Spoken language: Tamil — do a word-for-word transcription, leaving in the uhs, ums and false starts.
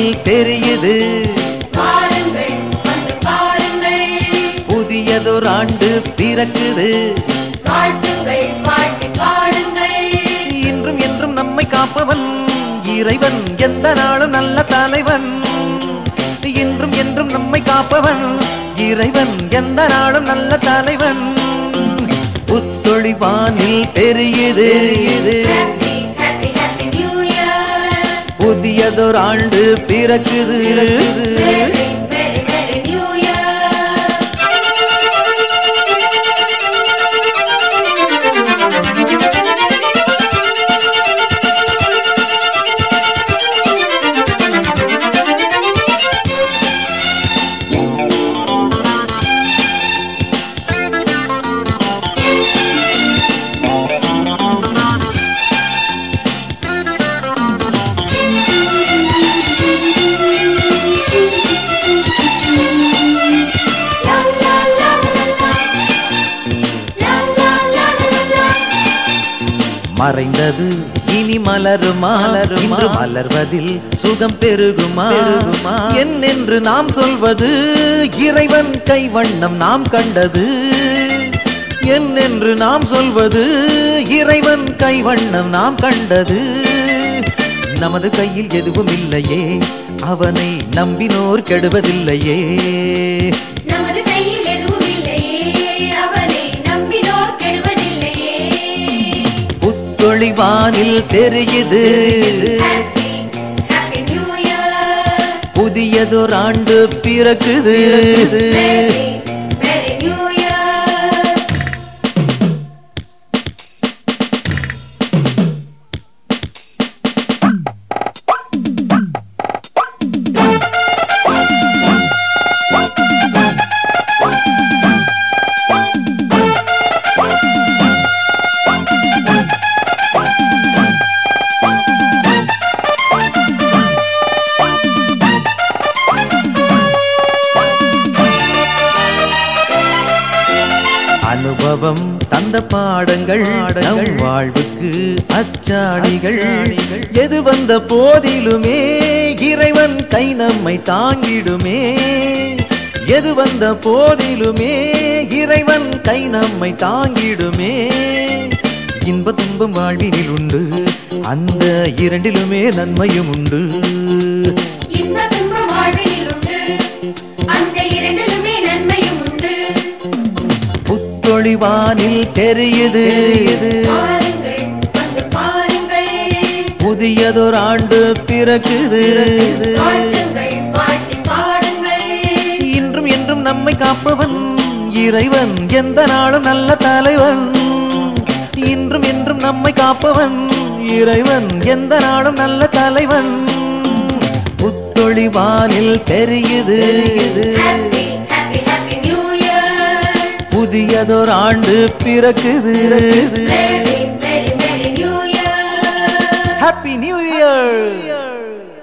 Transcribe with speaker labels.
Speaker 1: வானில் தெரியுது.
Speaker 2: பாருங்கள் வந்து பாருங்கள்,
Speaker 1: புதியதொரு ஆண்டு பிறக்குது.
Speaker 2: வாழ்த்துங்கள் பாட்டி பாடுங்கள்.
Speaker 1: இன்றும் என்றும் நம்மை காப்பவன் இறைவன், எந்த நாளும் நல்ல தலைவன். இன்றும் என்றும் நம்மை காப்பவன் இறைவன், எந்த நாளும் நல்ல தலைவன். புத்தொளி வானில் தெரியுது.
Speaker 2: Happy, happy, happy New Year.
Speaker 1: புதியதொரு ஆண்டு பிறக்குது.
Speaker 2: Very, very, very New Year.
Speaker 1: மறைந்தது இனி மலருமா, இன்று மலர்வதில் சுகம் பெருகுமா. என்னென்று நாம் சொல்வது, இறைவன் கைவண்ணம் நாம் கண்டது. என்னென்று நாம் சொல்வது, இறைவன் கைவண்ணம் நாம் கண்டது. நமது கையில் எதுவும் இல்லையே, அவனை நம்பினோர் கெடுவதில்லையே.
Speaker 2: நமது கையில் எதுவும் இல்லையே, அவனை நம்பினோர் கெடுவதில்லையே.
Speaker 1: புத்தொளி வானில் தெரியுது.
Speaker 2: Happy, happy New Year.
Speaker 1: புதியதொரு ஆண்டு பிறக்குது.
Speaker 2: Very, very New Year.
Speaker 1: அனுபவம் தந்த பாடங்கள் நம் வாழ்வுக்கு அச்சாணிகள். எது வந்த போதிலுமே இறைவன் கை நம்மை தாங்கிடுமே. எது வந்த போதிலுமே இறைவன் கை நம்மை தாங்கிடுமே. இன்ப துன்பம் வாழ்வினில் உண்டு, அந்த இரண்டிலுமே நன்மையும் உண்டு.
Speaker 2: இன்ப துன்பம் வாழ்வினில் உண்டு, அந்த இரண்டிலுமே நன்மையும் உண்டு.
Speaker 1: புத்தொளி வானில் தெரியுது.
Speaker 2: பாருங்கள் வந்து பாருங்கள்,
Speaker 1: புதியதொரு ஆண்டு பிறக்குது.
Speaker 2: வாழ்த்துங்கள் பாட்டி பாடுங்கள்.
Speaker 1: இன்றும் என்றும் நம்மை காப்பவன் இறைவன், எந்த நாளும் நல்ல தலைவன். இன்றும் என்றும் நம்மை காப்பவன் இறைவன், எந்த நாளும் நல்ல தலைவன். புத்தொளி வானில் தெரியுது.
Speaker 2: Happy, happy, happy New Year.
Speaker 1: புதியதொரு ஆண்டு பிறக்குது.
Speaker 2: Very, very, very New Year.
Speaker 1: Happy new year.